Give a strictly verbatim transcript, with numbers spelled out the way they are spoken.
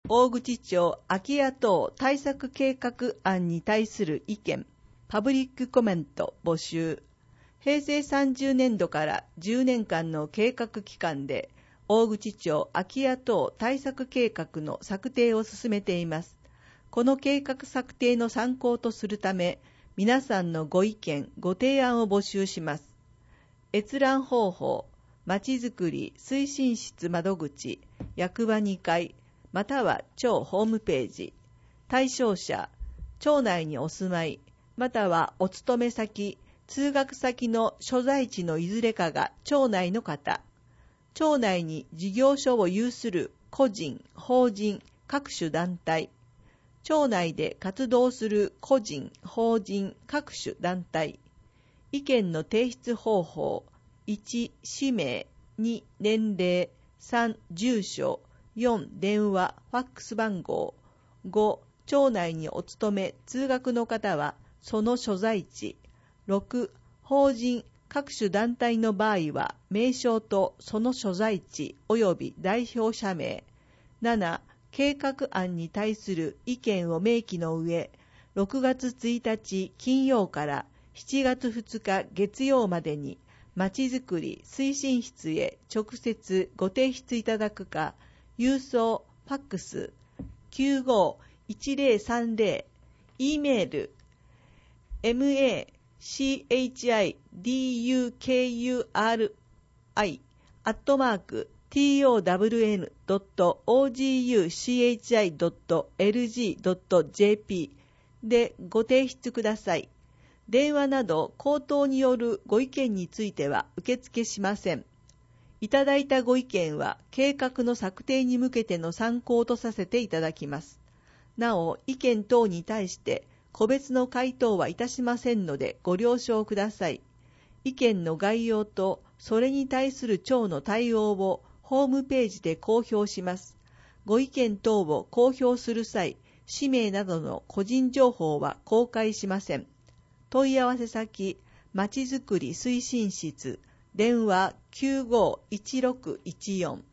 大口町空き家等対策計画案に対する意見、パブリックコメント募集。平成さんじゅうねんどからじゅうねんかんの計画期間で、大口町空き家等対策計画の策定を進めています。この計画策定の参考とするため、皆さんのご意見、ご提案を募集します。閲覧方法、まちづくり推進室窓口、役場にかい、または町ホームページ。対象者、町内にお住まい、またはお勤め先、通学先の所在地のいずれかが町内の方。町内に事業所を有する個人、法人、各種団体。町内で活動する個人、法人、各種団体。意見の提出方法。いち、氏名。に、年齢。さん、住所。よん、電話、ファックス番号。ご、町内にお勤め、通学の方は、その所在地。ろく、法人、各種団体の場合は、名称とその所在地及び代表者名。なな、計画案に対する意見を明記の上、ろくがつついたち金曜からしちがつふつか月曜までに、まちづくり推進室へ直接ご提出いただくか、郵送、ファックス、きゅうごいちぜろさんぜろ、E メール、エムエーシーエイチアイディーユーケーユーアールアイ アットマーク トワン ドット オージーユーシーエイチアイ ドット エルジー ドット ジェーピー でご提出ください。電話など口頭によるご意見については受付しません。いただいたご意見は計画の策定に向けての参考とさせていただきます。なお、意見等に対して個別の回答はいたしませんのでご了承ください。意見の概要とそれに対する町の対応をホームページで公表します。ご意見等を公表する際、氏名などの個人情報は公開しません。問い合わせ先、まちづくり推進室、電話きゅうごいちろくいちよん。